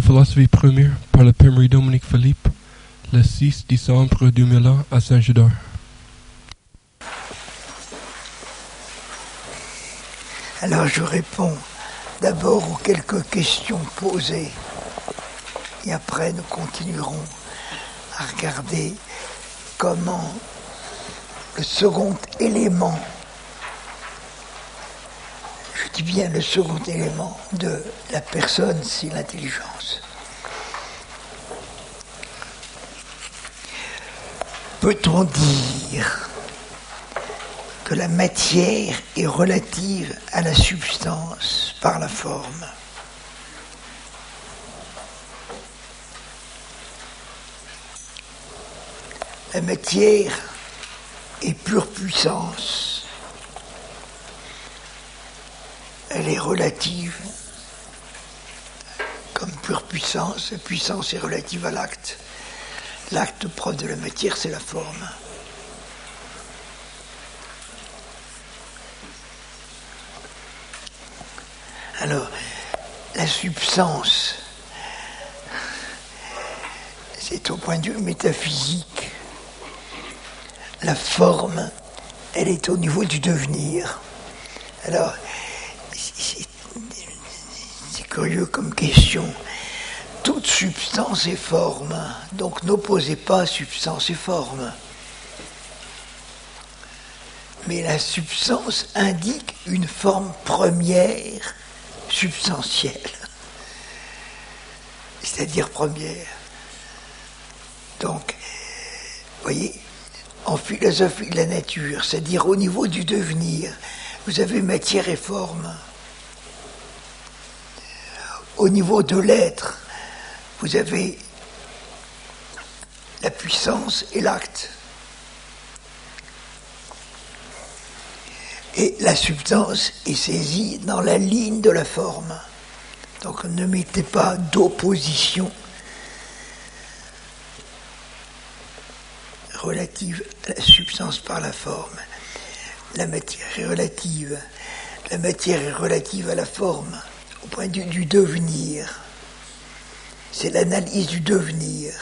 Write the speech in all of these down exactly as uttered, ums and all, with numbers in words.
philosophie première par le Père Marie-Dominique Philippe, le six décembre deux mille un à Saint-Gédard. Alors je réponds d'abord aux quelques questions posées et après nous continuerons à regarder comment le second élément, je dis bien le second élément de la personne, c'est l'intelligence. Peut-on dire que la matière est relative à la substance par la forme ? La matière est pure puissance. Elle est relative comme pure puissance. La puissance est relative à l'acte. L'acte propre de la matière, c'est la forme. Alors, la substance, c'est au point de vue métaphysique. La forme, elle est au niveau du devenir. Alors, c'est, c'est curieux comme question. Toute substance est forme, donc n'opposez pas substance et forme. Mais la substance indique une forme première substantielle, c'est-à-dire première. Donc, vous voyez, en philosophie de la nature, c'est-à-dire au niveau du devenir, vous avez matière et forme. Au niveau de l'être, vous avez la puissance et l'acte. Et la substance est saisie dans la ligne de la forme. Donc ne mettez pas d'opposition relative à la substance par la forme. La matière est relative. La matière est relative à la forme au point de vue du devenir. C'est l'analyse du devenir.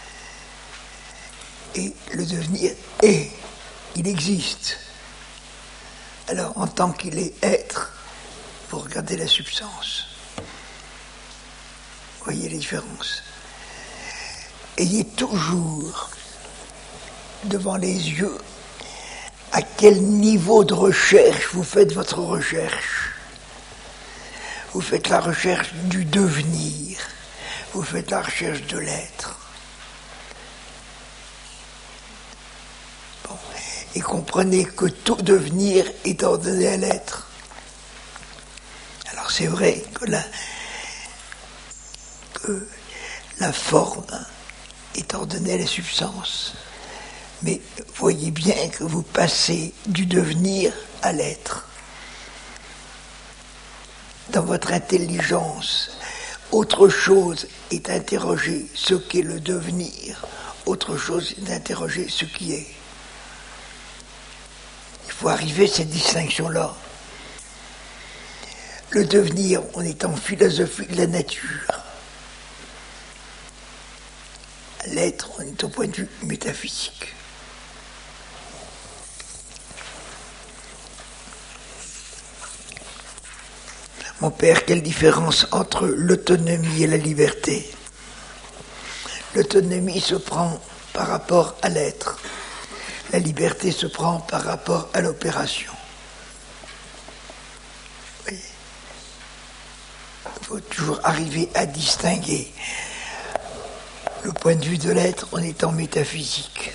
Et le devenir est, il existe. Alors, en tant qu'il est être, vous regardez la substance. Voyez les différences. Ayez toujours devant les yeux à quel niveau de recherche vous faites votre recherche. Vous faites la recherche du devenir. Vous faites la recherche de l'être. Bon. Et comprenez que tout devenir est ordonné à l'être. Alors c'est vrai que la, que la forme est ordonnée à la substance. Mais voyez bien que vous passez du devenir à l'être. Dans votre intelligence, autre chose est interroger ce qu'est le devenir, autre chose est d'interroger ce qui est. Il faut arriver à cette distinction-là. Le devenir, on est en philosophie de la nature. L'être, on est au point de vue métaphysique. Mon père, quelle différence entre l'autonomie et la liberté ? L'autonomie se prend par rapport à l'être. La liberté se prend par rapport à l'opération. Il faut toujours arriver à distinguer le point de vue de l'être en étant métaphysique.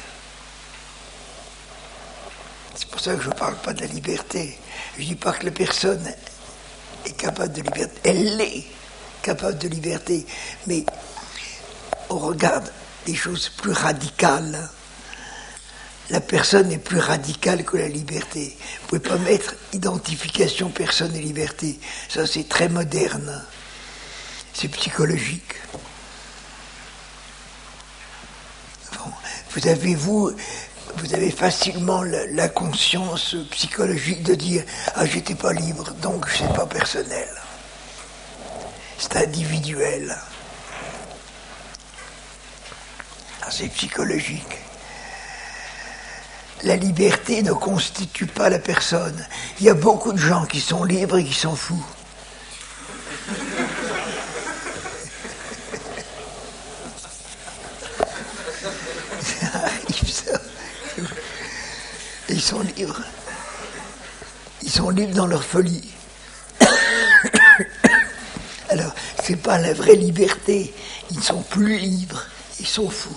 C'est pour ça que je ne parle pas de la liberté. Je ne dis pas que la personne est capable de liberté. Elle est capable de liberté, mais on regarde des choses plus radicales. La personne est plus radicale que la liberté. Vous ne pouvez pas mettre identification personne et liberté. Ça, c'est très moderne. C'est psychologique. Bon, vous avez, vous, vous avez facilement la, la conscience psychologique de dire « Ah, j'étais pas libre, donc c'est pas personnel. » C'est individuel. c'est psychologique. La liberté ne constitue pas la personne. Il y a beaucoup de gens qui sont libres et qui s'en foutent. Ça arrive, ça. Ils sont libres. Ils sont libres dans leur folie. Alors, c'est pas la vraie liberté. Ils ne sont plus libres. Ils sont fous.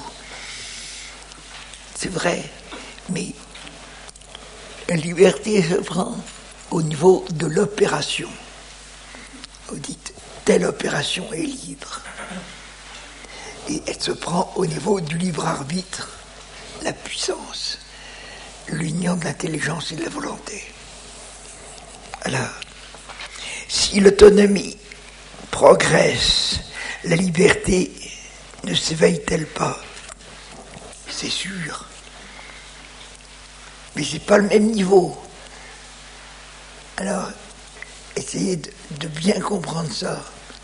C'est vrai. Mais la liberté se prend au niveau de l'opération. Vous dites, telle opération est libre. Et elle se prend au niveau du libre arbitre, la puissance, l'union de l'intelligence et de la volonté. Alors, si l'autonomie progresse, la liberté ne s'éveille-t-elle pas? C'est sûr. Mais c'est pas le même niveau. Alors, essayez de, de bien comprendre ça.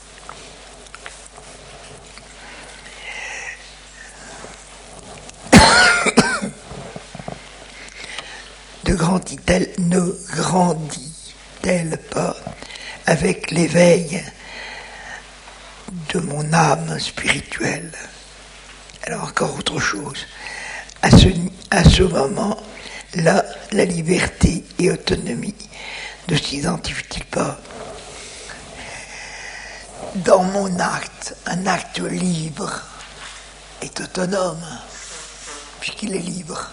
De grandit-elle, ne grandit-elle pas avec l'éveil de mon âme spirituelle? Alors encore autre chose. À ce, à ce moment, là, la liberté et autonomie ne s'identifient pas. Dans mon acte, un acte libre est autonome, puisqu'il est libre.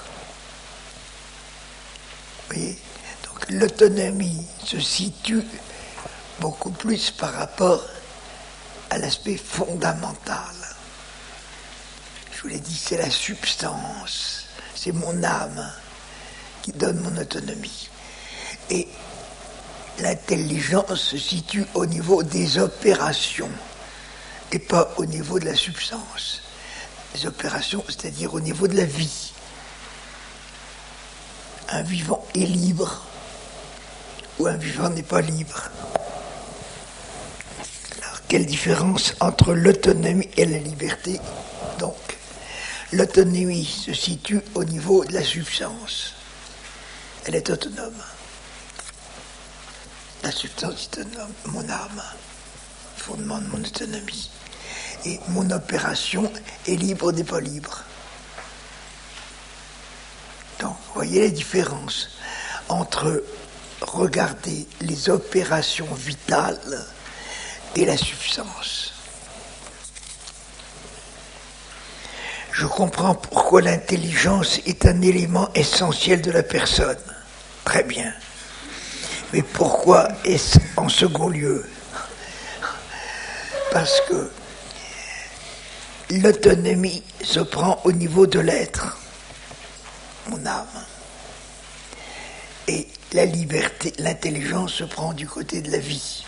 Vous voyez? Donc l'autonomie se situe beaucoup plus par rapport à l'aspect fondamental. Je vous l'ai dit, c'est la substance, c'est mon âme qui donne mon autonomie. Et l'intelligence se situe au niveau des opérations et pas au niveau de la substance. Les opérations, c'est-à-dire au niveau de la vie. Un vivant est libre ou un vivant n'est pas libre. Alors, quelle différence entre l'autonomie et la liberté? Donc, l'autonomie se situe au niveau de la substance. Elle est autonome. La substance est autonome, mon âme, fondement de mon autonomie. Et mon opération est libre ou n'est pas libre. Donc, vous voyez la différence entre regarder les opérations vitales et la substance. Je comprends pourquoi l'intelligence est un élément essentiel de la personne. Très bien. Mais pourquoi est-ce en second lieu? Parce que l'autonomie se prend au niveau de l'être, mon âme. Et la liberté, l'intelligence se prend du côté de la vie.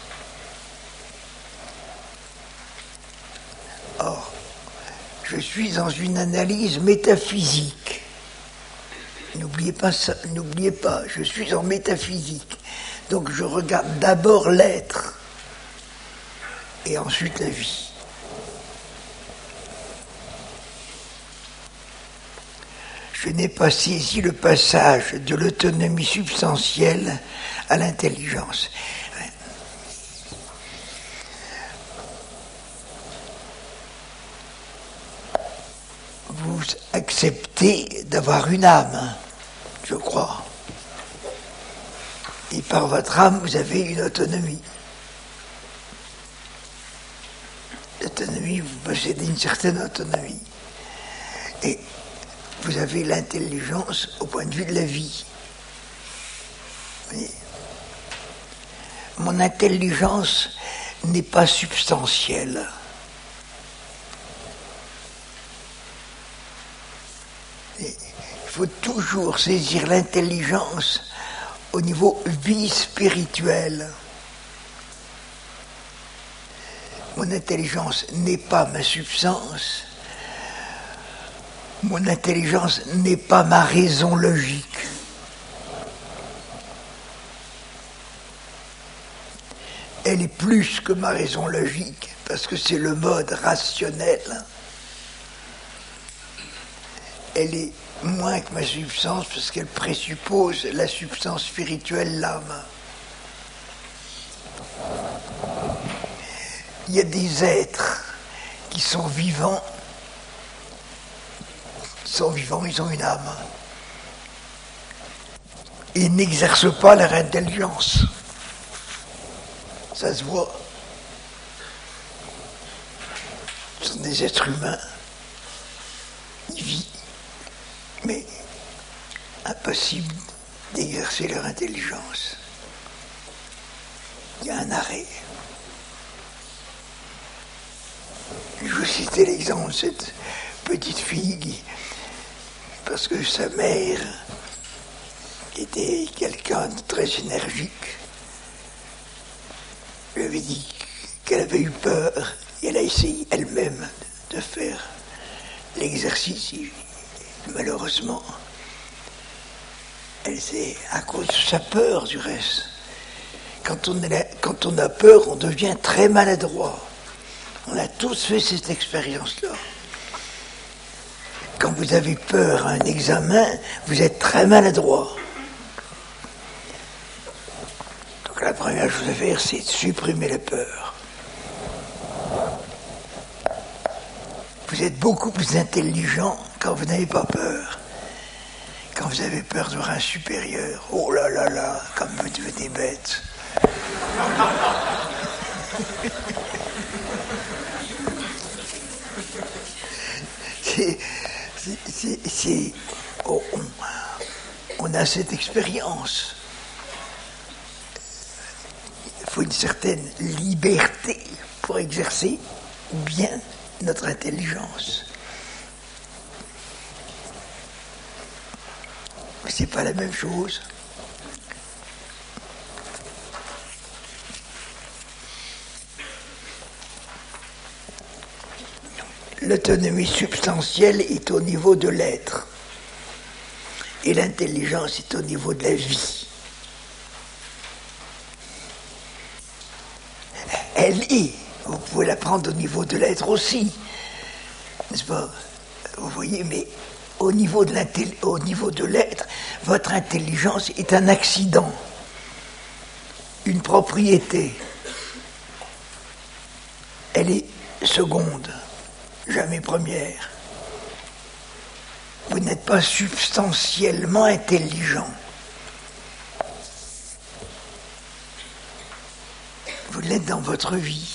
Or, je suis dans une analyse métaphysique. N'oubliez pas ça, n'oubliez pas, je suis en métaphysique. Donc je regarde d'abord l'être et ensuite la vie. Je n'ai pas saisi le passage de l'autonomie substantielle à l'intelligence. Vous acceptez d'avoir une âme, je crois. Et par votre âme, vous avez une autonomie. L'autonomie, vous possédez une certaine autonomie. Et vous avez l'intelligence au point de vue de la vie. Vous voyez ? Mon intelligence n'est pas substantielle. Et il faut toujours saisir l'intelligence au niveau vie spirituelle. Mon intelligence n'est pas ma substance. Mon intelligence n'est pas ma raison logique. Elle est plus que ma raison logique, parce que c'est le mode rationnel. elle est moins que ma substance parce qu'elle présuppose la substance spirituelle, l'âme. Il y a des êtres qui sont vivants, ils sont vivants, ils ont une âme. Et ils n'exercent pas leur intelligence. Ça se voit. Ce sont des êtres humains. Ils vivent, mais impossible d'exercer leur intelligence. Il y a un arrêt. Je vous citais l'exemple de cette petite fille qui, parce que sa mère était quelqu'un de très énergique, lui avait dit qu'elle avait eu peur et elle a essayé elle-même de faire l'exercice. Malheureusement, elle s'est, à cause de sa peur du reste, quand on, est, quand on a peur, on devient très maladroit. On a tous fait cette expérience-là. Quand vous avez peur à un examen, vous êtes très maladroit. Donc la première chose à faire, c'est de supprimer la peur. Vous êtes beaucoup plus intelligent quand vous n'avez pas peur. Quand vous avez peur de voir un supérieur, oh là là là, comme vous devenez bête. c'est, c'est, c'est, c'est oh, on, on a cette expérience. Il faut une certaine liberté pour exercer bien notre intelligence. Mais c'est pas la même chose. L'autonomie substantielle est au niveau de l'être et l'intelligence est au niveau de la vie. Elle est, vous pouvez la prendre au niveau de l'être aussi, n'est-ce pas? Vous voyez, mais au niveau de l'intelli- au niveau de l'être, votre intelligence est un accident, une propriété. Elle est seconde, jamais première. Vous n'êtes pas substantiellement intelligent. Vous l'êtes dans votre vie.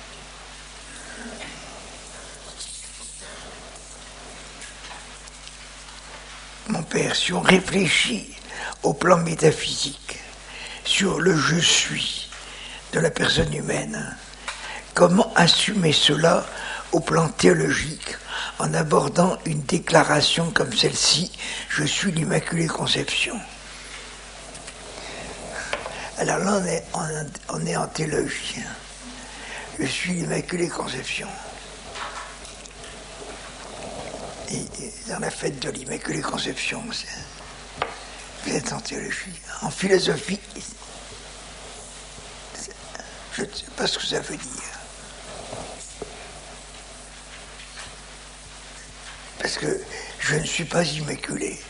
Mon père, si on réfléchit au plan métaphysique, sur le je suis de la personne humaine, comment assumer cela au plan théologique en abordant une déclaration comme celle-ci, je suis l'Immaculée Conception. Alors là, on est en, on est en théologie. Je suis l'Immaculée Conception. Et, et dans la fête de l'Immaculée Conception, vous êtes en théologie. En philosophie, je ne sais pas ce que ça veut dire. Parce que je ne suis pas immaculé.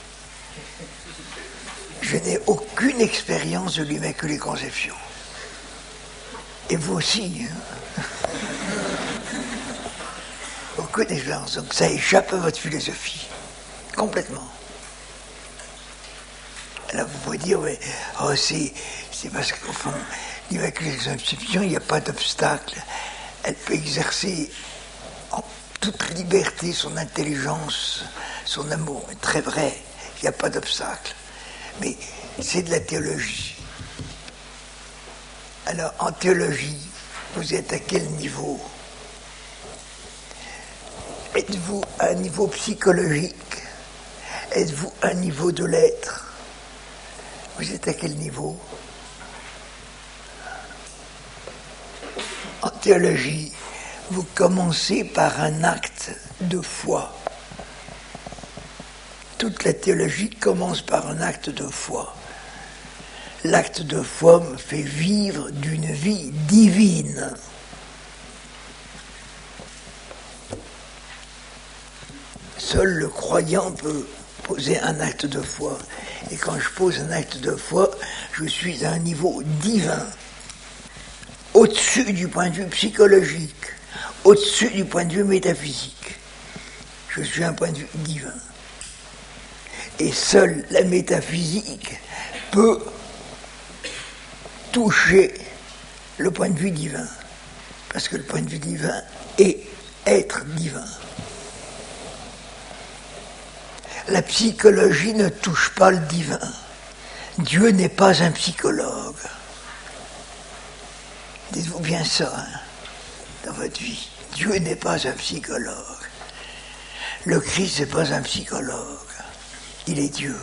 Je n'ai aucune expérience de l'Immaculée Conception. Et vous aussi. Hein. Aucune expérience. Donc ça échappe à votre philosophie. Complètement. Alors vous pouvez dire, mais, oh, c'est, c'est parce qu'au fond, l'Immaculée Conception, il n'y a pas d'obstacle. Elle peut exercer en toute liberté son intelligence, son amour. C'est très vrai, il n'y a pas d'obstacle. Mais c'est de la théologie. Alors, en théologie, vous êtes à quel niveau? Êtes-vous à un niveau psychologique? Êtes-vous à un niveau de l'être? Vous êtes à quel niveau? En théologie, vous commencez par un acte de foi. Toute la théologie commence par un acte de foi. L'acte de foi me fait vivre d'une vie divine. seul le croyant peut poser un acte de foi. Et quand je pose un acte de foi, je suis à un niveau divin, au-dessus du point de vue psychologique, au-dessus du point de vue métaphysique. Je suis un point de vue divin. Et seule la métaphysique peut toucher le point de vue divin. Parce que le point de vue divin est être divin. La psychologie ne touche pas le divin. Dieu n'est pas un psychologue. Dites-vous bien ça, hein, dans votre vie. Dieu n'est pas un psychologue. Le Christ n'est pas un psychologue. Il est Dieu.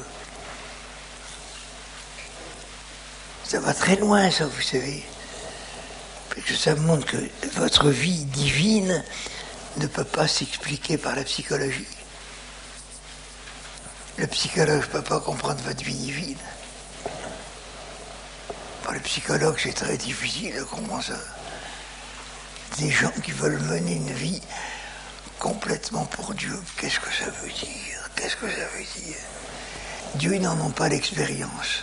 Ça va très loin, ça, vous savez. Parce que ça montre que votre vie divine ne peut pas s'expliquer par la psychologie. Le psychologue ne peut pas comprendre votre vie divine. Pour le psychologue, c'est très difficile de comprendre ça. Des gens qui veulent mener une vie complètement pour Dieu, qu'est-ce que ça veut dire? Qu'est-ce que ça veut dire? Dieu, ils n'en ont pas l'expérience.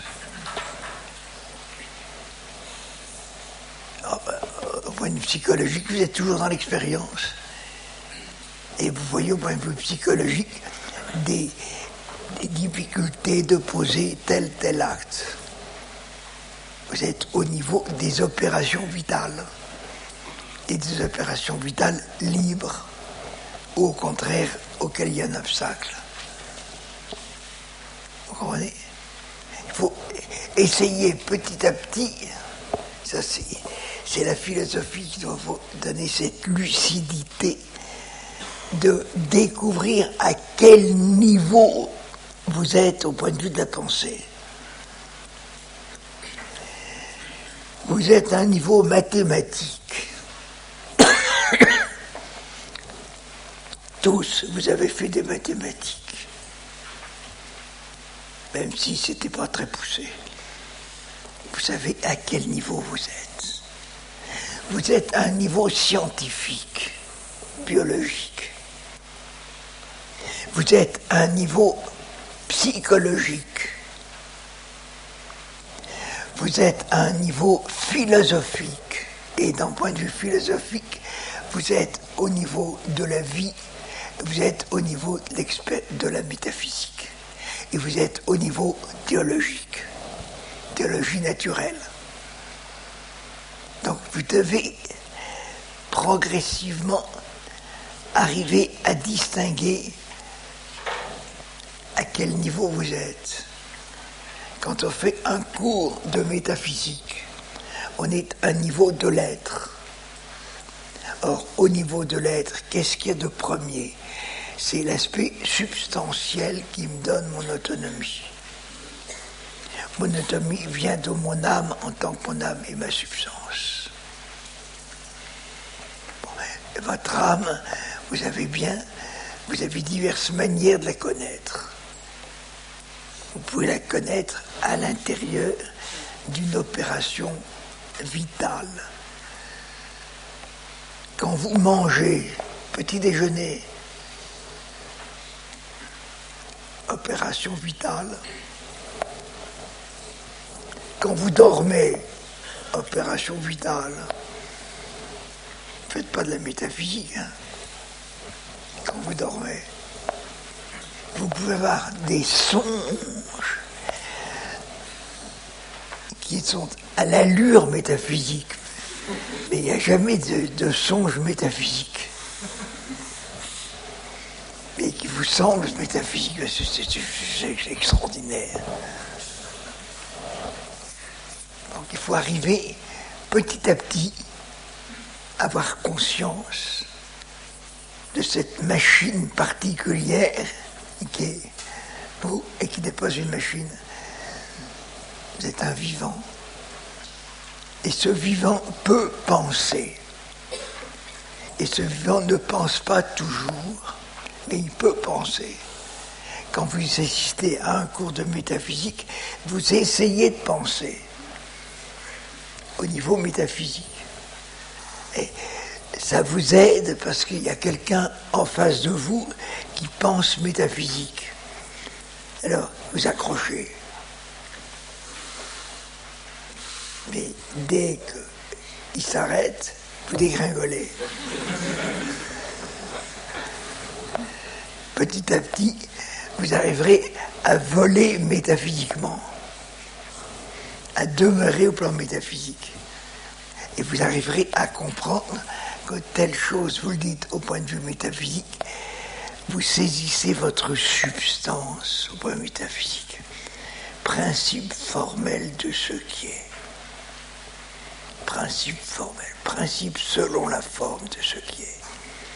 Oh, ben, au point de vue psychologique, vous êtes toujours dans l'expérience. Et vous voyez au point de vue psychologique des, des difficultés de poser tel tel acte. Vous êtes au niveau des opérations vitales. Et des opérations vitales libres, ou au contraire, auxquelles il y a un obstacle. Vous comprenez? Il faut essayer petit à petit, ça c'est, c'est la philosophie qui doit vous donner cette lucidité de découvrir à quel niveau vous êtes au point de vue de la pensée. Vous êtes à un niveau mathématique. Tous, vous avez fait des mathématiques. Même si ce n'était pas très poussé. Vous savez à quel niveau vous êtes. Vous êtes à un niveau scientifique, biologique. Vous êtes à un niveau psychologique. Vous êtes à un niveau philosophique. Et d'un point de vue philosophique, vous êtes au niveau de la vie, vous êtes au niveau de, de la métaphysique. Et vous êtes au niveau théologique, théologie naturelle. Donc vous devez progressivement arriver à distinguer à quel niveau vous êtes. Quand on fait un cours de métaphysique, on est à un niveau de l'être. Or, au niveau de l'être, qu'est-ce qu'il y a de premier? C'est l'aspect substantiel qui me donne mon autonomie. Mon autonomie vient de mon âme en tant que mon âme est ma substance. Bon, votre âme, vous avez bien, vous avez diverses manières de la connaître. Vous pouvez la connaître à l'intérieur d'une opération vitale. Quand vous mangez, petit déjeuner, opération vitale. Quand vous dormez, opération vitale. Faites pas de la métaphysique, hein. Quand vous dormez, vous pouvez avoir des songes qui sont à l'allure métaphysique, mais il n'y a jamais de, de songe métaphysique. Et qui vous semble métaphysique, c'est, c'est, c'est, c'est extraordinaire. Donc il faut arriver petit à petit à avoir conscience de cette machine particulière qui est vous et qui n'est pas une machine. Vous êtes un vivant. Et ce vivant peut penser. Et ce vivant ne pense pas toujours, mais il peut penser. Quand vous assistez à un cours de métaphysique, vous essayez de penser au niveau métaphysique. Et ça vous aide parce qu'il y a quelqu'un en face de vous qui pense métaphysique. Alors, vous accrochez. Mais dès qu'il s'arrête, vous dégringolez. Petit à petit, vous arriverez à voler métaphysiquement, à demeurer au plan métaphysique. Et vous arriverez à comprendre que telle chose, vous le dites au point de vue métaphysique, vous saisissez votre substance au point métaphysique, principe formel de ce qui est. Principe formel, principe selon la forme de ce qui est.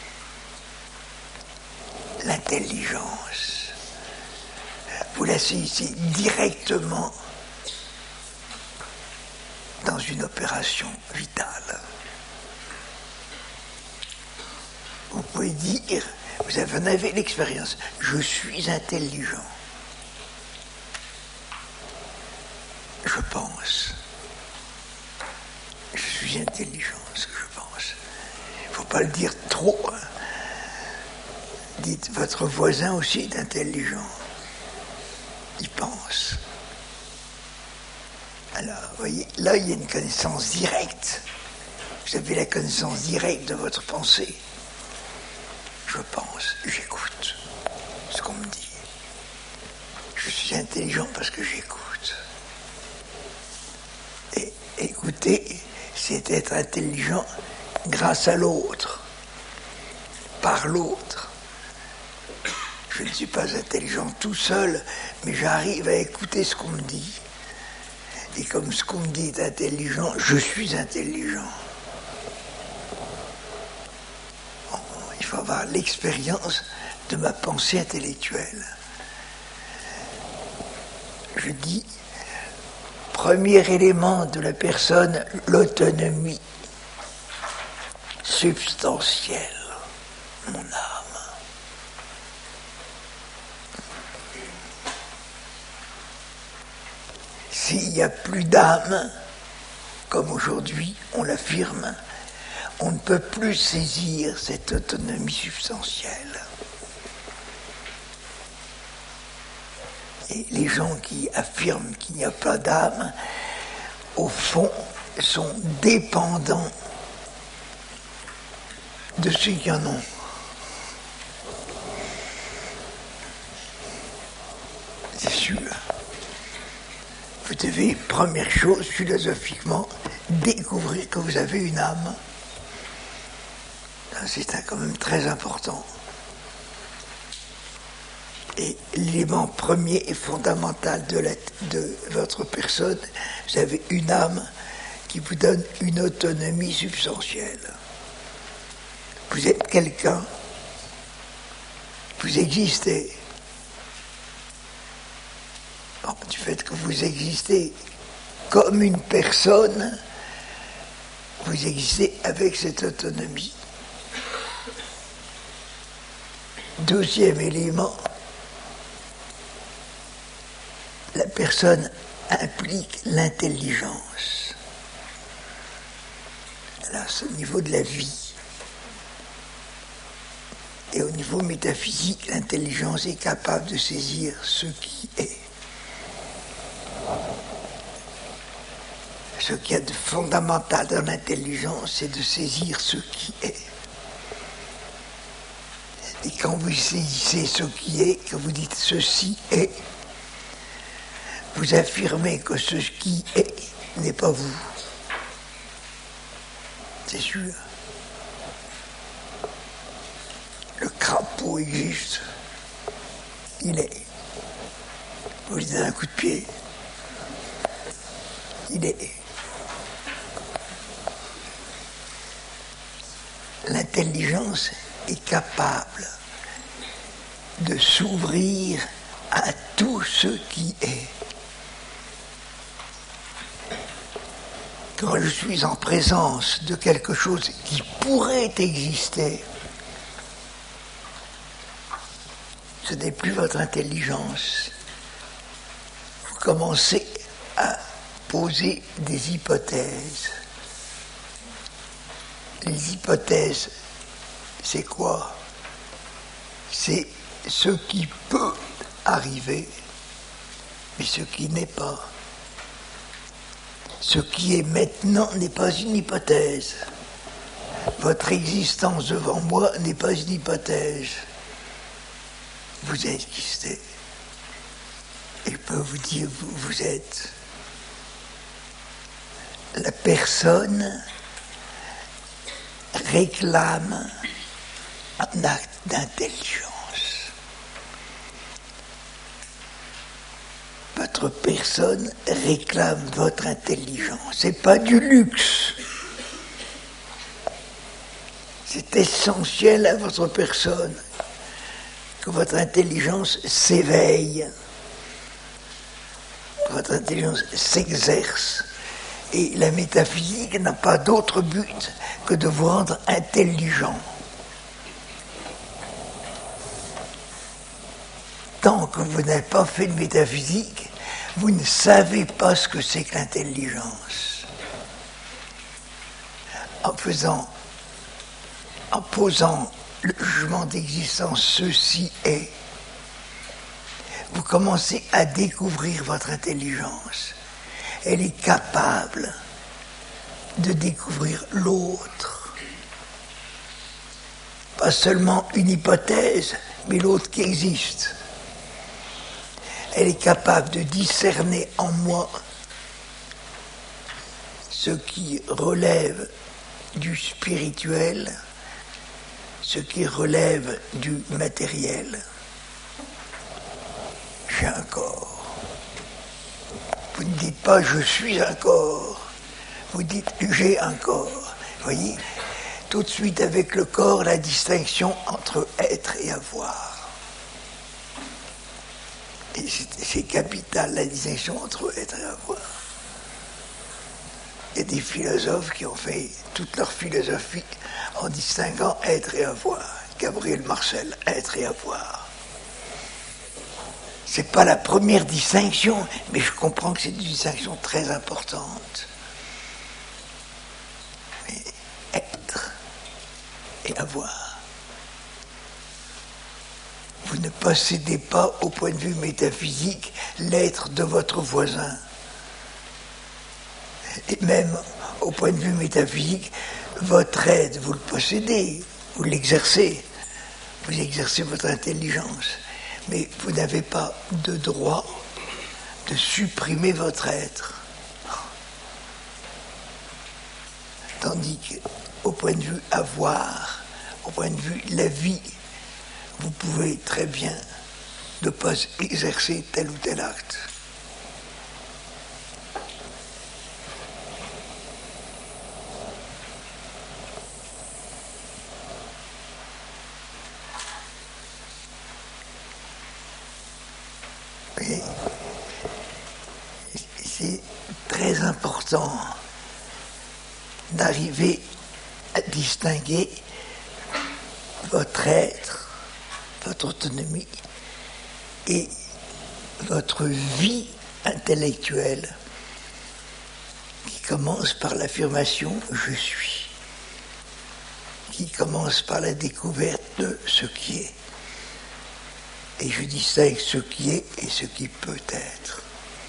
L'intelligence, vous la saisissez directement dans une opération vitale. Vous pouvez dire, vous en avez l'expérience, je suis intelligent. Je pense. Je suis intelligent, ce que je pense. Il ne faut pas le dire trop. Hein. Dites, votre voisin aussi est intelligent. Il pense. Alors, vous voyez, là, il y a une connaissance directe. Vous avez la connaissance directe de votre pensée. Je pense, j'écoute ce qu'on me dit. Je suis intelligent parce que j'écoute. Et écouter, c'est être intelligent grâce à l'autre, par l'autre. Je ne suis pas intelligent tout seul, mais j'arrive à écouter ce qu'on me dit. Et comme ce qu'on me dit est intelligent, je suis intelligent. Bon, il faut avoir l'expérience de ma pensée intellectuelle. Je dis, premier élément de la personne, l'autonomie substantielle, mon âme. S'il n'y a plus d'âme, comme aujourd'hui on l'affirme, on ne peut plus saisir cette autonomie substantielle. Et les gens qui affirment qu'il n'y a pas d'âme, au fond, sont dépendants de ceux qui en ont. C'est sûr. Vous devez, première chose, philosophiquement, découvrir que vous avez une âme. C'est quand même très important. Et l'élément premier et fondamental de, la, de votre personne, vous avez une âme qui vous donne une autonomie substantielle. Vous êtes quelqu'un, vous existez. Bon, du fait que vous existez comme une personne, vous existez avec cette autonomie. Deuxième élément, la personne implique l'intelligence. Là, c'est au niveau de la vie. Et au niveau métaphysique, l'intelligence est capable de saisir ce qui est. Ce qu'il y a de fondamental dans l'intelligence, c'est de saisir ce qui est. Et quand vous saisissez ce qui est, que vous dites ceci est, vous affirmez que ce qui est n'est pas vous. C'est sûr. Le crapaud existe. Il est. Vous lui donnez un coup de pied. Il est. L'intelligence est capable de s'ouvrir à tout ce qui est. Quand je suis en présence de quelque chose qui pourrait exister, ce n'est plus votre intelligence. Vous commencez à poser des hypothèses. les hypothèses, c'est quoi? C'est ce qui peut arriver, mais ce qui n'est pas. Ce qui est maintenant n'est pas une hypothèse. Votre existence devant moi n'est pas une hypothèse. Vous existez. Et je peux vous dire, vous, vous êtes. La personne réclame un acte d'intelligence. Votre personne réclame votre intelligence. C'est pas du luxe. C'est essentiel à votre personne que votre intelligence s'éveille, que votre intelligence s'exerce. Et la métaphysique n'a pas d'autre but que de vous rendre intelligent. Tant que vous n'avez pas fait de métaphysique, vous ne savez pas ce que c'est que l'intelligence. En faisant, en posant le jugement d'existence, ceci est, vous commencez à découvrir votre intelligence. Elle est capable de découvrir l'autre. Pas seulement une hypothèse, mais l'autre qui existe. Elle est capable de discerner en moi ce qui relève du spirituel, ce qui relève du matériel. J'ai un corps. Vous ne dites pas « je suis un corps », vous dites « j'ai un corps ». Vous voyez, tout de suite avec le corps, la distinction entre être et avoir. Et c'est capital, la distinction entre être et avoir. Il y a des philosophes qui ont fait toute leur philosophie en distinguant être et avoir. Gabriel Marcel, être et avoir. C'est pas la première distinction, mais je comprends que c'est une distinction très importante. Mais être et avoir. Vous ne possédez pas, au point de vue métaphysique, l'être de votre voisin. Et même, au point de vue métaphysique, votre être, vous le possédez, vous l'exercez. Vous exercez votre intelligence. Mais vous n'avez pas de droit de supprimer votre être. Tandis qu'au point de vue avoir, au point de vue la vie, vous pouvez très bien ne pas exercer tel ou tel acte. Et c'est très important d'arriver à distinguer votre être, votre autonomie et votre vie intellectuelle qui commence par l'affirmation « je suis », qui commence par la découverte de ce qui est. Et je distingue ce qui est et ce qui peut être.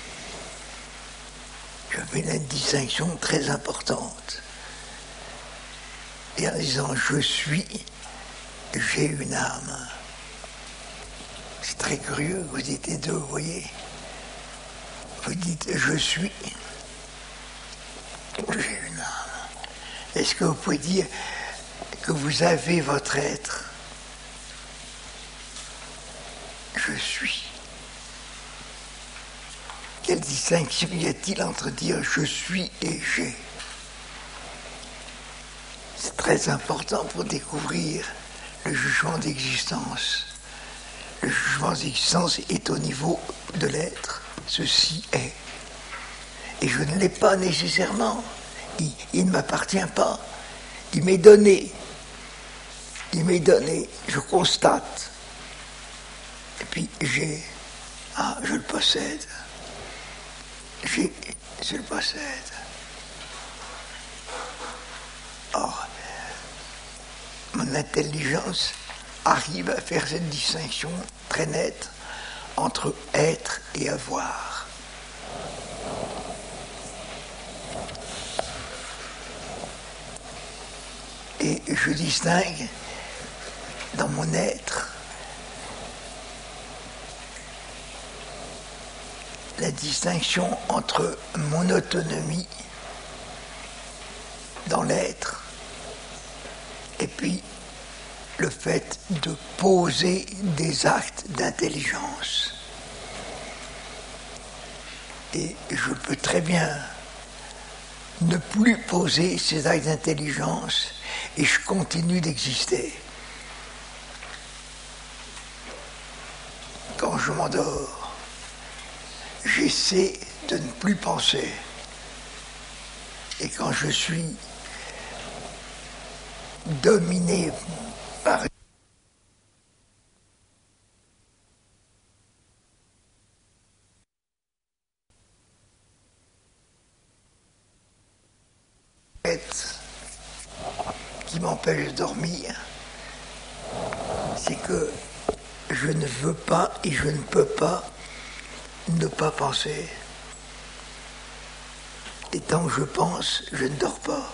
Je fais une distinction très importante. Et en disant je suis, j'ai une âme. C'est très curieux, vous dites les deux, vous voyez. Vous dites je suis, j'ai une âme. Est-ce que vous pouvez dire que vous avez votre être? Je suis. Quelle distinction y a-t-il entre dire je suis et j'ai? C'est très important pour découvrir le jugement d'existence. Le jugement d'existence est au niveau de l'être. Ceci est. Et je ne l'ai pas nécessairement. Il, il ne m'appartient pas. Il m'est donné. Il m'est donné. Je constate. Et puis j'ai, ah, je le possède. J'ai, je le possède. Or, mon intelligence arrive à faire cette distinction très nette entre être et avoir. Et je distingue dans mon être la distinction entre mon autonomie dans l'être et puis le fait de poser des actes d'intelligence. Et je peux très bien ne plus poser ces actes d'intelligence et je continue d'exister. Quand je m'endors, j'essaie de ne plus penser. Et quand je suis dominé par une tête qui m'empêche de dormir, c'est que je ne veux pas et je ne peux pas ne pas penser. Et tant que je pense, je ne dors pas.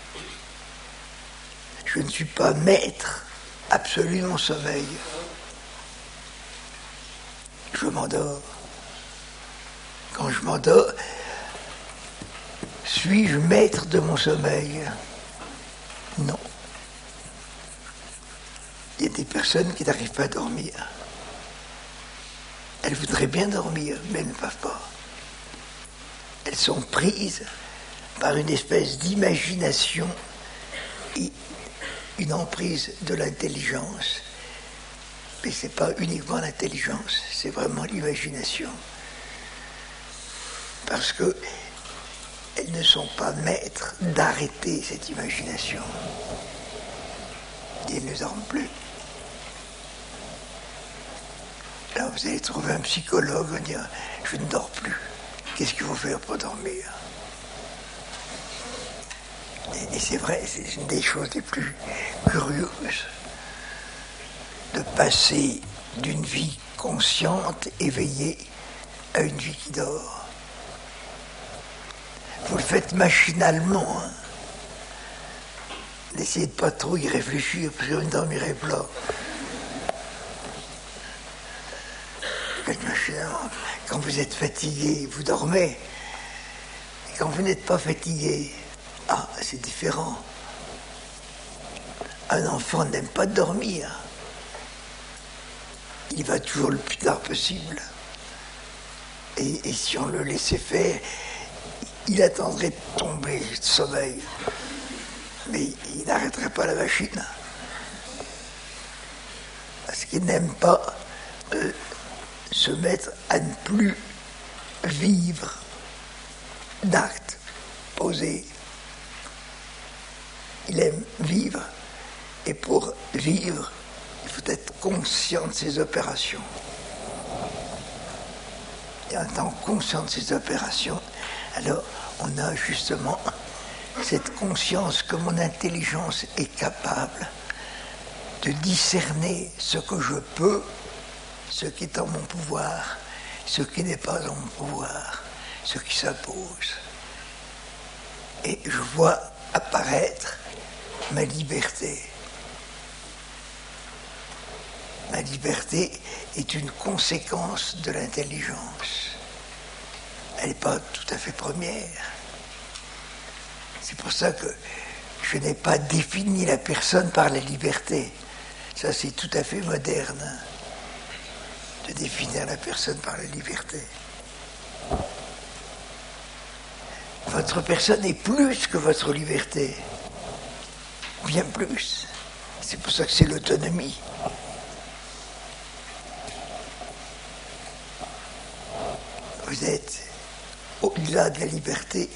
Je ne suis pas maître absolu de mon sommeil. Je m'endors. Quand je m'endors, suis-je maître de mon sommeil? Non. Il y a des personnes qui n'arrivent pas à dormir. Elles voudraient bien dormir, mais elles ne peuvent pas. Elles sont prises par une espèce d'imagination et une emprise de l'intelligence. Mais ce n'est pas uniquement l'intelligence, c'est vraiment l'imagination. Parce qu'elles ne sont pas maîtres d'arrêter cette imagination. Et elles ne dorment plus. Là, vous allez trouver un psychologue, vous dire « je ne dors plus ». Qu'est-ce qu'il faut faire pour dormir? Et, et c'est vrai, c'est une des choses les plus curieuses de passer d'une vie consciente, éveillée, à une vie qui dort. Vous le faites machinalement. Hein. N'essayez de pas trop y réfléchir, parce que vous ne dormirez pas. Quand vous êtes fatigué, vous dormez. Et quand vous n'êtes pas fatigué, ah, c'est différent. Un enfant n'aime pas dormir. Il va toujours le plus tard possible. Et, et si on le laissait faire, il attendrait de tomber de sommeil. Mais il n'arrêterait pas la machine. Parce qu'il n'aime pas euh, se mettre à ne plus vivre d'actes posés. Il aime vivre, et pour vivre, il faut être conscient de ses opérations. Et en étant conscient de ses opérations, alors on a justement cette conscience que mon intelligence est capable de discerner ce que je peux, ce qui est en mon pouvoir, ce qui n'est pas en mon pouvoir, ce qui s'impose. Et je vois apparaître ma liberté. Ma liberté est une conséquence de l'intelligence. Elle n'est pas tout à fait première. C'est pour ça que je n'ai pas défini la personne par la liberté. Ça, c'est tout à fait moderne, de définir la personne par la liberté. Votre personne est plus que votre liberté. Bien plus. C'est pour ça que c'est l'autonomie. Vous êtes au-delà de la liberté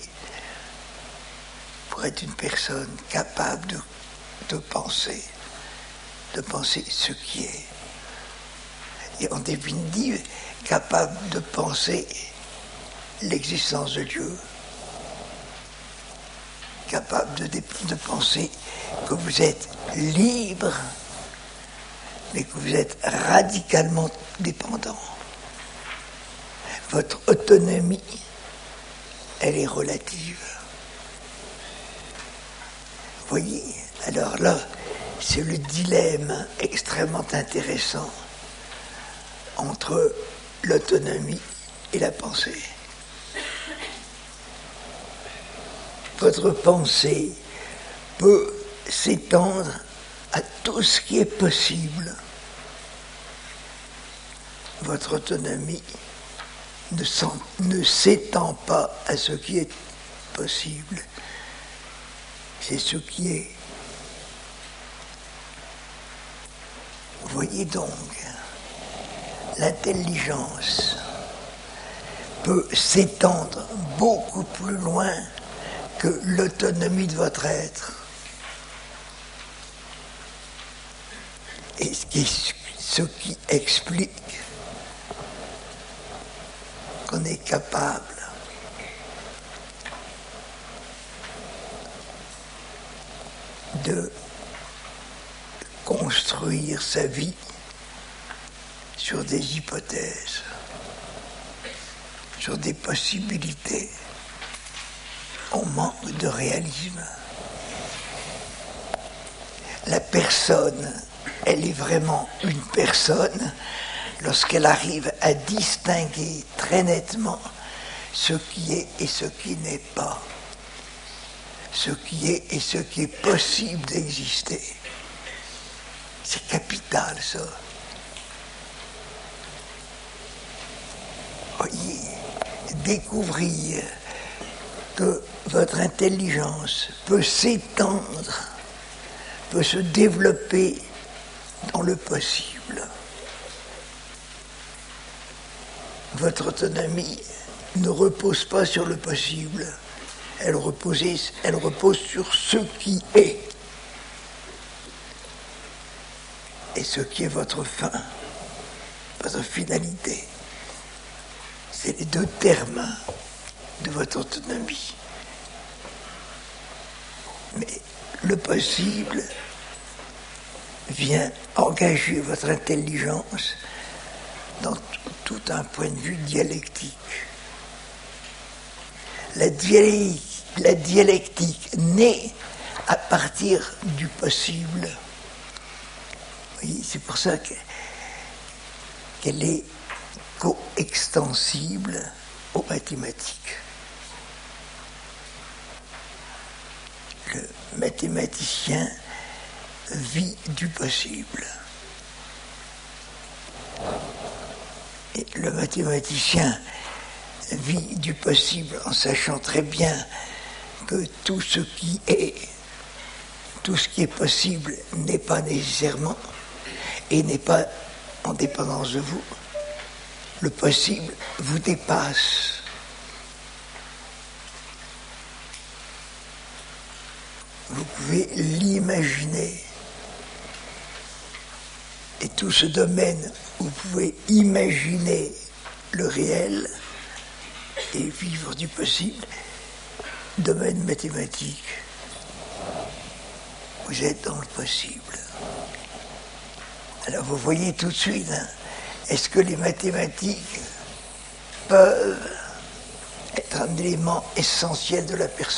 pour être une personne capable de, de penser, de penser ce qui est. Et en définitive, capable de penser l'existence de Dieu, capable de, de penser que vous êtes libre, mais que vous êtes radicalement dépendant. Votre autonomie, elle est relative. Vous voyez, alors là, c'est le dilemme extrêmement intéressant entre l'autonomie et la pensée. Votre pensée peut s'étendre à tout ce qui est possible. Votre autonomie ne, ne s'étend pas à ce qui est possible. C'est ce qui est. Vous voyez donc, l'intelligence peut s'étendre beaucoup plus loin que l'autonomie de votre être. Et ce qui, ce qui explique qu'on est capable de construire sa vie sur des hypothèses, sur des possibilités. On manque de réalisme. La personne, elle est vraiment une personne lorsqu'elle arrive à distinguer très nettement ce qui est et ce qui n'est pas, ce qui est et ce qui est possible d'exister. C'est capital, ça. Voyez, découvrir que votre intelligence peut s'étendre, peut se développer dans le possible. Votre autonomie ne repose pas sur le possible, elle repose, elle repose sur ce qui est. Et ce qui est votre fin, votre finalité. C'est les deux termes de votre autonomie. Mais le possible vient engager votre intelligence dans tout un point de vue dialectique. La dialectique, la dialectique naît à partir du possible. Oui, c'est pour ça que, qu'elle est coextensible aux mathématiques. Le mathématicien vit du possible. Et le mathématicien vit du possible en sachant très bien que tout ce qui est, tout ce qui est possible n'est pas nécessairement et n'est pas en dépendance de vous. Le possible vous dépasse. Vous pouvez l'imaginer. Et tout ce domaine où vous pouvez imaginer le réel et vivre du possible, domaine mathématique, vous êtes dans le possible. Alors vous voyez tout de suite, hein, est-ce que les mathématiques peuvent être un élément essentiel de la personne ?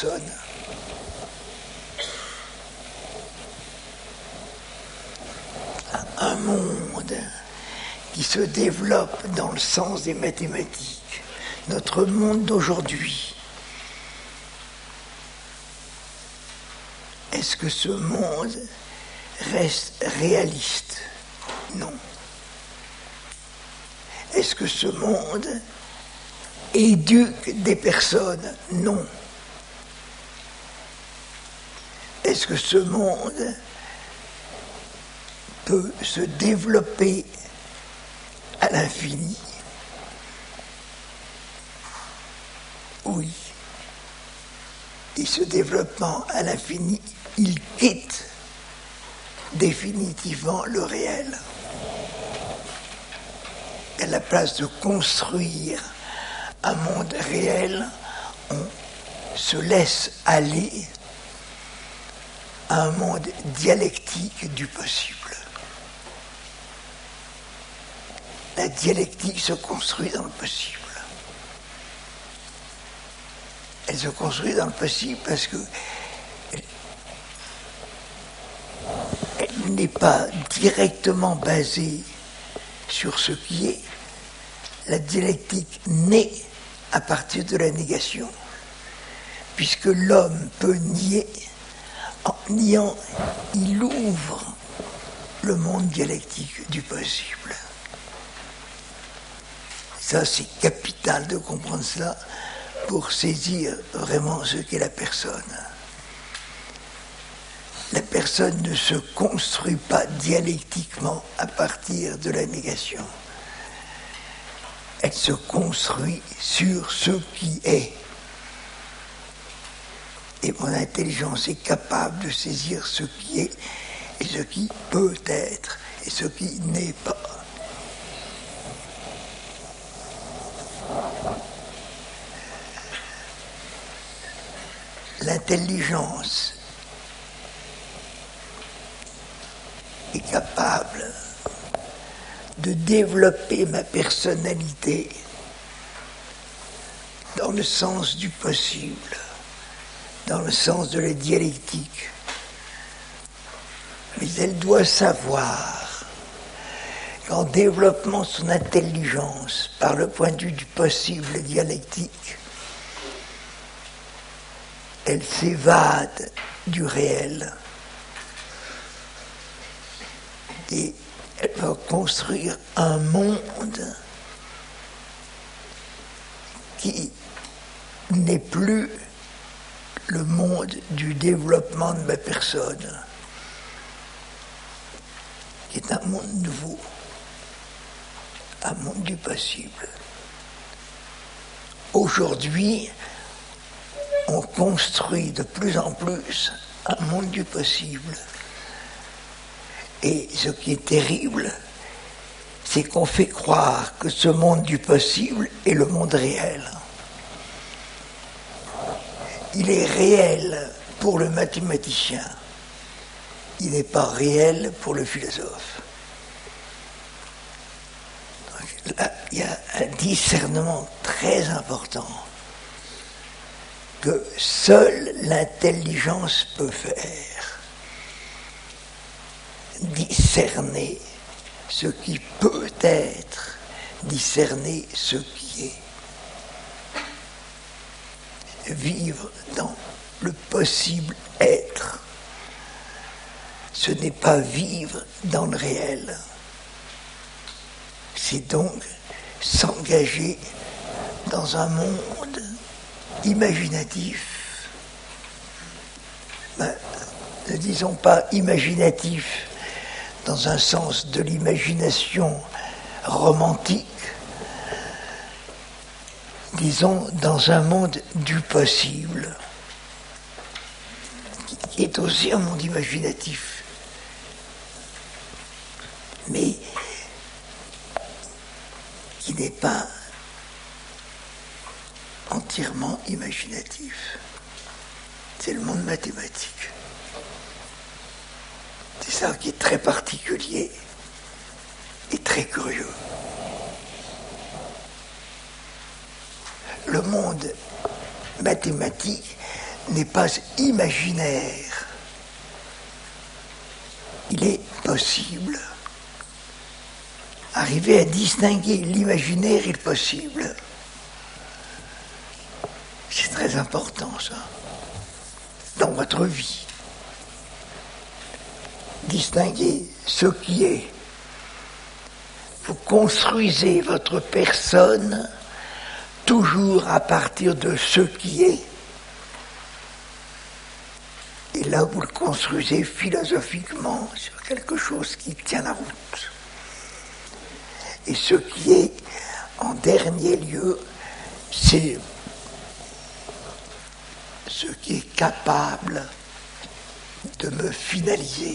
Un monde qui se développe dans le sens des mathématiques, notre monde d'aujourd'hui, est-ce que ce monde reste réaliste ? Non. Est-ce que ce monde éduque des personnes ? Non. Est-ce que ce monde peut se développer à l'infini? Oui. Et ce développement à l'infini, il quitte définitivement le réel. À la place de construire un monde réel, on se laisse aller à un monde dialectique du possible. La dialectique se construit dans le possible. Elle se construit dans le possible parce que elle, elle n'est pas directement basée sur ce qui est. La dialectique naît à partir de la négation, puisque l'homme peut nier. En niant, il ouvre le monde dialectique du possible. Ça, c'est capital de comprendre cela pour saisir vraiment ce qu'est la personne. La personne ne se construit pas dialectiquement à partir de la négation. Elle se construit sur ce qui est. Et mon intelligence est capable de saisir ce qui est et ce qui peut être et ce qui n'est pas. L'intelligence est capable de développer ma personnalité dans le sens du possible, dans le sens de la dialectique. Mais elle doit savoir qu'en développant son intelligence par le point de vue du possible dialectique, elle s'évade du réel et elle va construire un monde qui n'est plus le monde du développement de ma personne, qui est un monde nouveau, un monde du possible. Aujourd'hui, on construit de plus en plus un monde du possible. Et ce qui est terrible, c'est qu'on fait croire que ce monde du possible est le monde réel. Il est réel pour le mathématicien. Il n'est pas réel pour le philosophe. Donc là, il y a un discernement très important que seule l'intelligence peut faire. Discerner ce qui peut être, discerner ce qui est. Vivre dans le possible être, ce n'est pas vivre dans le réel. C'est donc s'engager dans un monde imaginatif. Ben, ne disons pas imaginatif dans un sens de l'imagination romantique, disons dans un monde du possible, qui est aussi un monde imaginatif, mais qui n'est pas entièrement imaginatif. C'est le monde mathématique. C'est ça qui est très particulier et très curieux. Le monde mathématique n'est pas imaginaire. Il est possible. Arriver à distinguer l'imaginaire et le possible, c'est très important, ça, dans votre vie. Distinguer ce qui est. Vous construisez votre personne toujours à partir de ce qui est. Et là, vous le construisez philosophiquement sur quelque chose qui tient la route. Et ce qui est, en dernier lieu, c'est ce qui est capable de me finaliser.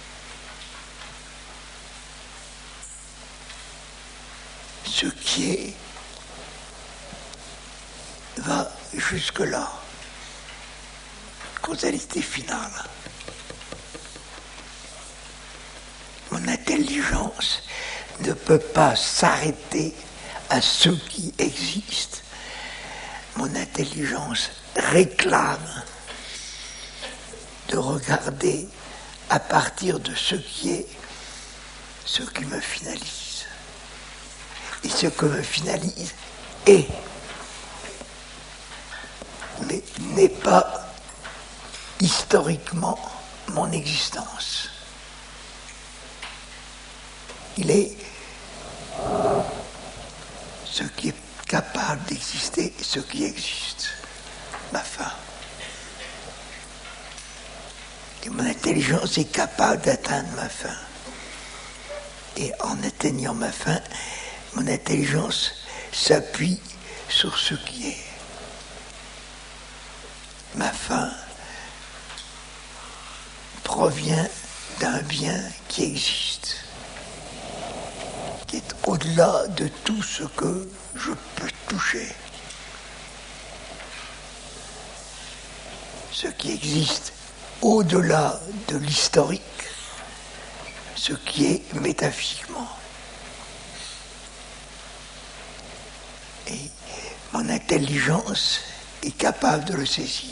Ce qui est va jusque-là. Causalité finale. intelligence ne peut pas s'arrêter à ce qui existe. Mon intelligence réclame de regarder à partir de ce qui est, ce qui me finalise. Et ce que me finalise est, mais n'est pas historiquement mon existence. Il est ce qui est capable d'exister et ce qui existe, ma fin. Et mon intelligence est capable d'atteindre ma fin. Et en atteignant ma fin, mon intelligence s'appuie sur ce qui est. Ma fin provient d'un bien qui existe, qui est au-delà de tout ce que je peux toucher. Ce qui existe au-delà de l'historique, ce qui est métaphysiquement. Et mon intelligence est capable de le saisir.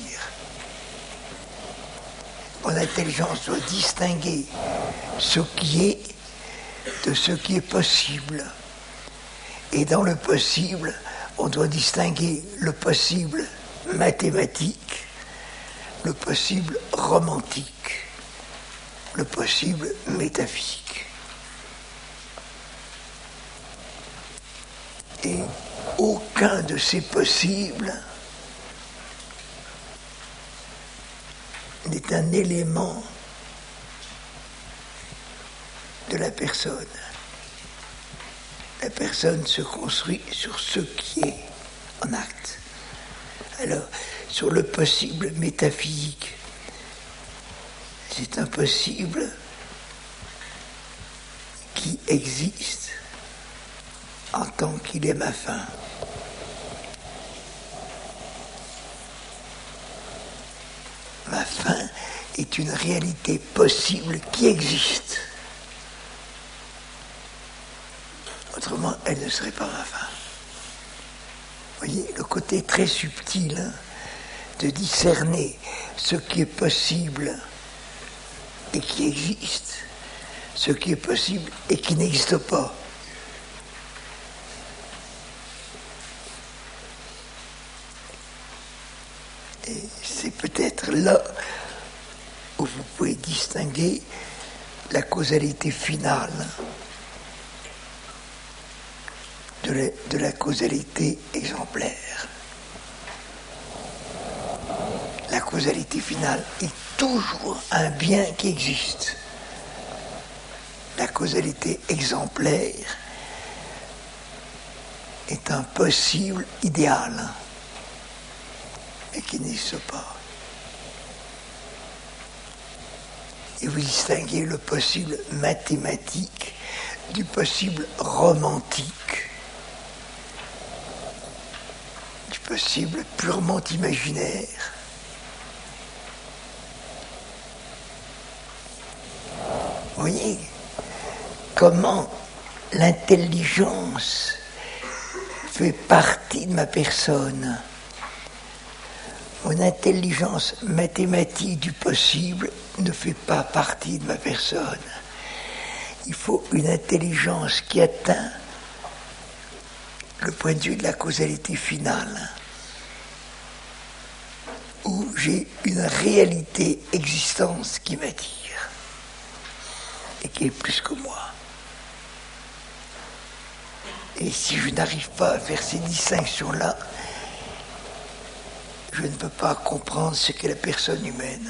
Mon intelligence doit distinguer ce qui est de ce qui est possible. Et dans le possible, on doit distinguer le possible mathématique, le possible romantique, le possible métaphysique. Et aucun de ces possibles n'est un élément de la personne. La personne se construit sur ce qui est en acte. Alors, sur le possible métaphysique, c'est un possible qui existe en tant qu'il est ma fin. Ma fin est une réalité possible qui existe. Autrement, elle ne serait pas ma fin. Vous voyez, le côté très subtil hein, de discerner ce qui est possible et qui existe, ce qui est possible et qui n'existe pas. Et c'est peut-être là où vous pouvez distinguer la causalité finale de la, de la causalité exemplaire. La causalité finale est toujours un bien qui existe. La causalité exemplaire est un possible idéal, mais qui n'existe pas. Et vous distinguez le possible mathématique du possible romantique, du possible purement imaginaire. Vous voyez comment l'intelligence fait partie de ma personne. Mon intelligence mathématique du possible ne fait pas partie de ma personne. Il faut une intelligence qui atteint le point de vue de la causalité finale, où j'ai une réalité existence qui m'attire et qui est plus que moi. Et si je n'arrive pas à faire ces distinctions-là, je ne peux pas comprendre ce qu'est la personne humaine.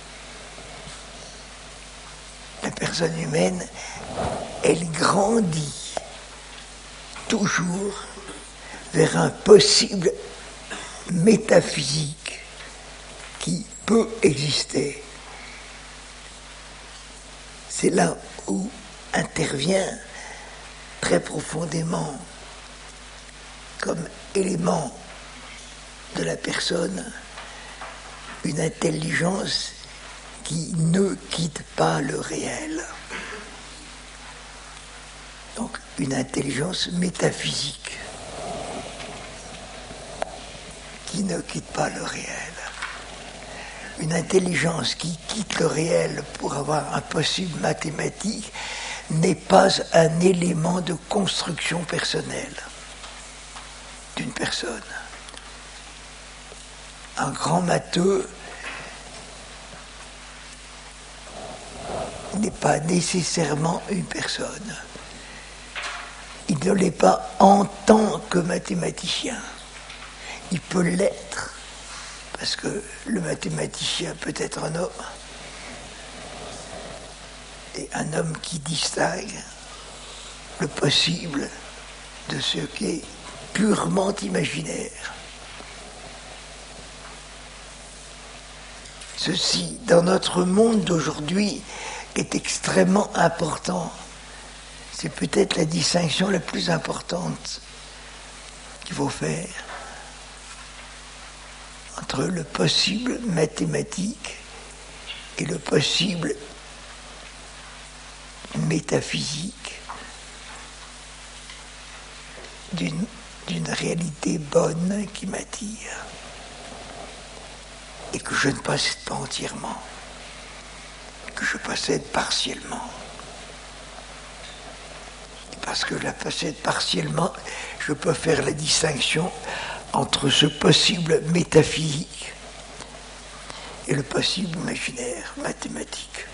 La personne humaine, elle grandit toujours vers un possible métaphysique qui peut exister. C'est là où intervient très profondément, comme élément de la personne, une intelligence qui ne quitte pas le réel. une intelligence métaphysique qui ne quitte pas le réel. Une intelligence qui quitte le réel pour avoir un possible mathématique n'est pas un élément de construction personnelle d'une personne. Un grand matheux n'est pas nécessairement une personne. Il ne l'est pas en tant que mathématicien. Il peut l'être, parce que le mathématicien peut être un homme, et un homme qui distingue le possible de ce qui est purement imaginaire. Ceci, dans notre monde d'aujourd'hui, est extrêmement important. C'est peut-être la distinction la plus importante qu'il faut faire entre le possible mathématique et le possible métaphysique d'une, d'une réalité bonne qui m'attire et que je ne possède pas entièrement, que je possède partiellement. Parce que je la possède partiellement, je peux faire la distinction entre ce possible métaphysique et le possible imaginaire, mathématique.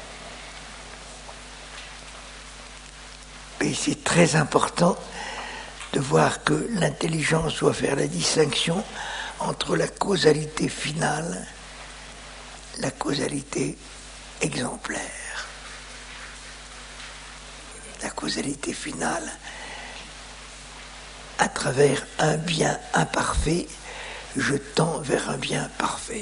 Et c'est très important de voir que l'intelligence doit faire la distinction entre la causalité finale, la causalité exemplaire. La causalité finale, à travers un bien imparfait, je tends vers un bien parfait.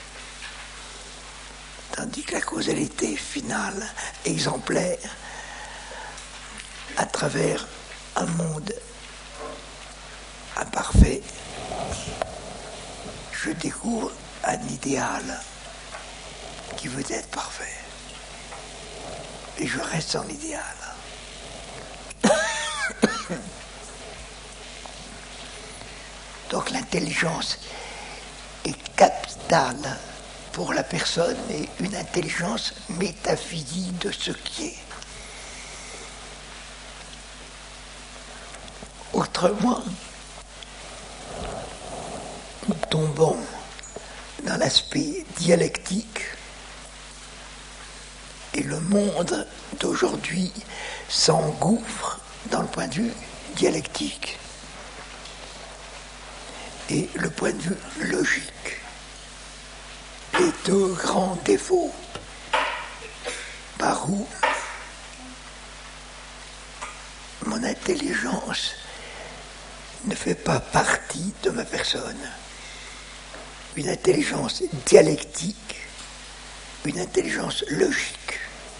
Tandis que la causalité finale, exemplaire, à travers un monde imparfait, je découvre un idéal qui veut être parfait. Et je reste en idéal. Donc l'intelligence est capitale pour la personne et une intelligence métaphysique de ce qui est. Autrement, nous tombons dans l'aspect dialectique et le monde d'aujourd'hui s'engouffre dans le point de vue dialectique et le point de vue logique. Les deux grands défauts par où mon intelligence ne fait pas partie de ma personne. Une intelligence dialectique, une intelligence logique.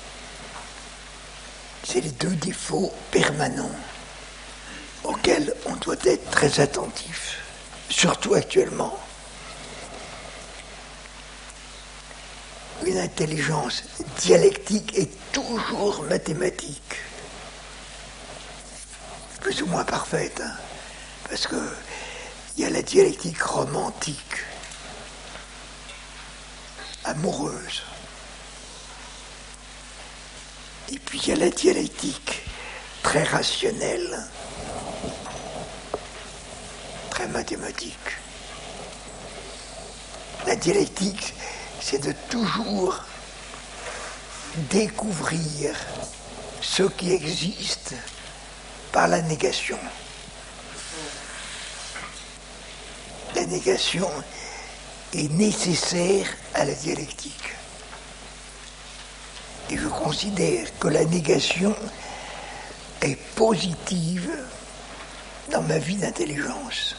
C'est les deux défauts permanents auxquels on doit être très attentif, surtout actuellement. Une intelligence dialectique est toujours mathématique, plus ou moins parfaite, hein, parce que il y a la dialectique romantique, amoureuse, et puis il y a la dialectique très rationnelle, très mathématique. La dialectique, c'est de toujours découvrir ce qui existe par la négation. La négation est nécessaire à la dialectique. Et je considère que la négation est positive dans ma vie d'intelligence.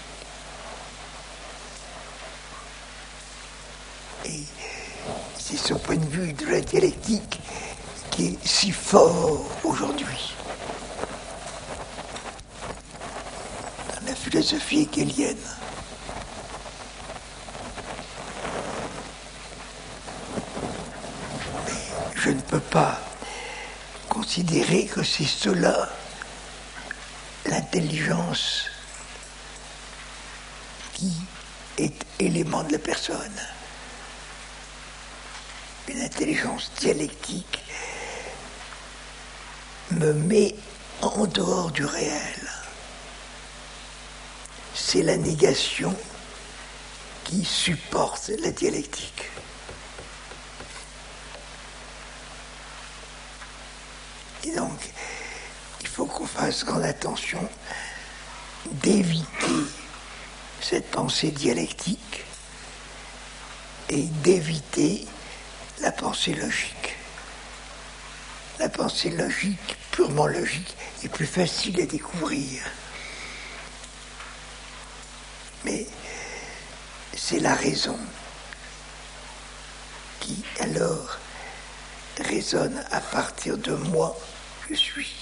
Et c'est ce point de vue de la dialectique qui est si fort aujourd'hui dans la philosophie hegelienne. Mais je ne peux pas considérer que c'est cela l'intelligence qui est élément de la personne. Une intelligence dialectique me met en dehors du réel. C'est la négation qui supporte la dialectique. Et donc, il faut qu'on fasse grande attention d'éviter cette pensée dialectique et d'éviter la pensée logique. La pensée logique, purement logique, est plus facile à découvrir. Mais c'est la raison qui, alors, résonne à partir de moi, je suis,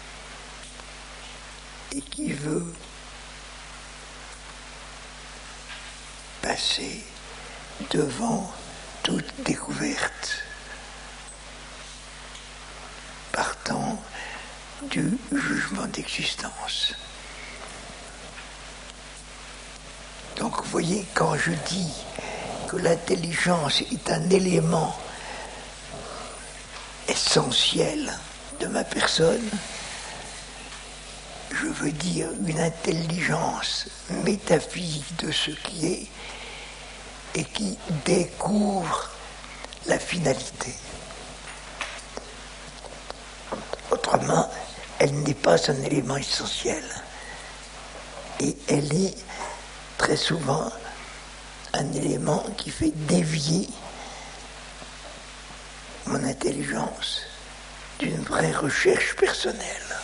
et qui veut passer devant toute découverte, partant du jugement d'existence. Donc vous voyez, quand je dis que l'intelligence est un élément essentiel de ma personne, je veux dire une intelligence métaphysique de ce qui est et qui découvre la finalité. Autrement, elle n'est pas un élément essentiel. Et elle est très souvent un élément qui fait dévier mon intelligence d'une vraie recherche personnelle.